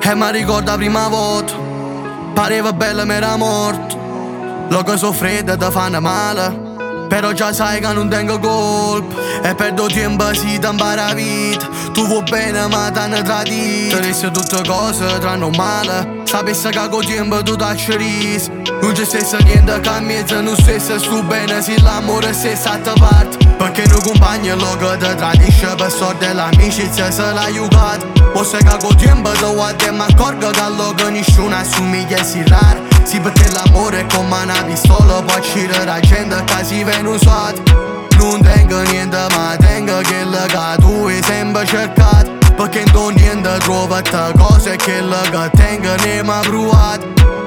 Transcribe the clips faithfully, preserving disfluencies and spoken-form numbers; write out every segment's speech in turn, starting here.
E mi ricordo la prima volta, pareva bella ma era morto. Lo che so freddo ti fanno male, però già sai che non tengo colpa. E perdo tempo si ti impara la vita. Tu vuoi bene ma ti hanno tradito. Ti resti tutte cose tranne un male. Sapessi che con tempo tu ti accerisi. Non c'è stesso niente che a mezzo non stesso stu bene se l'amore è stessa a te parte. Perché non compagni lo che ti tradisce per sorte l'amicizia se l'ha aiutato. Posso che con tempo ti guardi e mi accorgo che lo che nessuno assomiglia è si raro. Sì, perché l'amore è come una pistola, può uccidere la gente che si viene usato. Non tengo niente ma tengo quello che tu hai sempre cercato. Perché non niente trovo te cose che quello che tengo ne mi ha provato.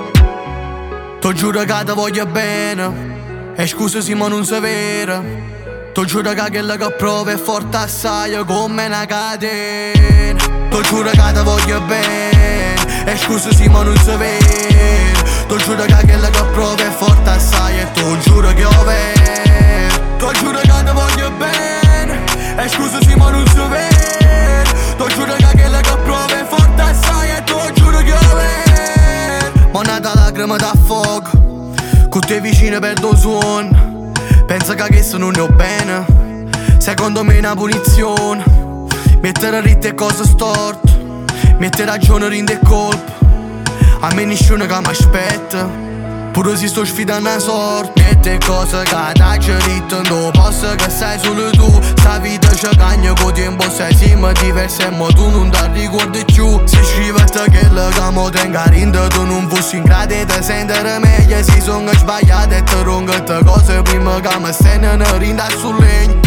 Ti giuro che ti voglio bene, e scusa se ma non si vero. Ti giuro che quello che provo è forte assai come una catena. Ti giuro che ti voglio bene, e scusa se ma non si vero. Ti giuro che quello che provo è forte assai e ti giuro che ho vero. Ti giuro che ti voglio bene, e scusa se ma non si vero. Ti giuro che quello che provo è forte assai e ti giuro che ho vero. Ma nata lacrima da fuoco, con te vicino perdo il suono. Penso che questo non ne ho bene, secondo me è una punizione. Mettere ritte e cose storte, mettere ragione rinde e colpa. A me nessuno che mi aspetta, pure se sto sfidando la sorte. Mette cose che ti ho detto, non posso che sei solo tu. Sta vita ci cagna con tempo, sei siamo diversi ma tu non ti ricordi più. Se scrivete quello che mi tengo a rinde, tu non fossi in grado di sentire meglio. Se sono sbagliato e ti rongo te cose prima che mi stenno a rindare sul legno.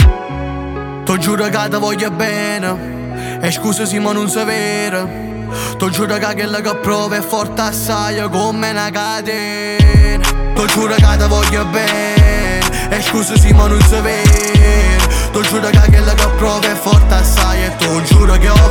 Ti giuro che ti voglio bene, e scusa se ma non si vero. Ti giuro che quello che provo è forte assai come una catena. Ti giuro che ti voglio bene, e scusa se ma non si vero. Ti giuro che quello che provo è forte assai e ti giuro che ho